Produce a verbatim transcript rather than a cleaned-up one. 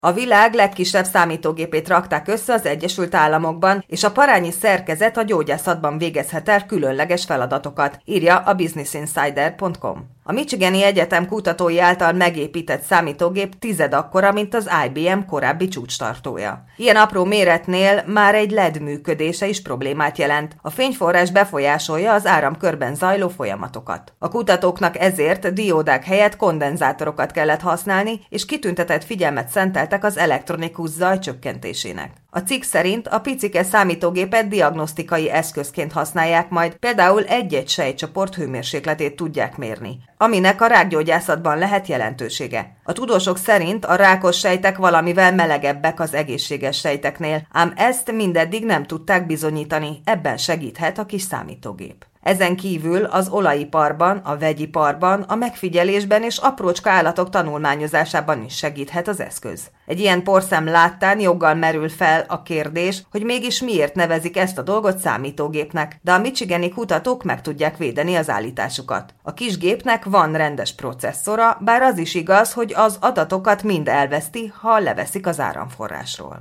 A világ legkisebb számítógépét rakták össze az Egyesült Államokban, és a parányi szerkezet a gyógyászatban végezhet el különleges feladatokat, írja a business insider pont com. A Michigani Egyetem kutatói által megépített számítógép tized akkora, mint az I B M korábbi csúcstartója. Ilyen apró méretnél már egy el é dé működése is problémát jelent. A fényforrás befolyásolja az áramkörben zajló folyamatokat. A kutatóknak ezért diódák helyett kondenzátorokat kellett használni, és kitüntetett figyelmet szenteltek az elektronikus zaj csökkentésének. A cikk szerint a picike számítógépet diagnosztikai eszközként használják majd, például egy-egy sejtcsoport hőmérsékletét tudják mérni, aminek a rákgyógyászatban lehet jelentősége. A tudósok szerint a rákos sejtek valamivel melegebbek az egészséges sejteknél, ám ezt mindeddig nem tudták bizonyítani, ebben segíthet a kis számítógép. Ezen kívül az olajiparban, a vegyiparban, a megfigyelésben és aprócska állatok tanulmányozásában is segíthet az eszköz. Egy ilyen porszem láttán joggal merül fel a kérdés, hogy mégis miért nevezik ezt a dolgot számítógépnek, de a michigani kutatók meg tudják védeni az állításukat. A kis gépnek van rendes processzora, bár az is igaz, hogy az adatokat mind elveszti, ha leveszik az áramforrásról.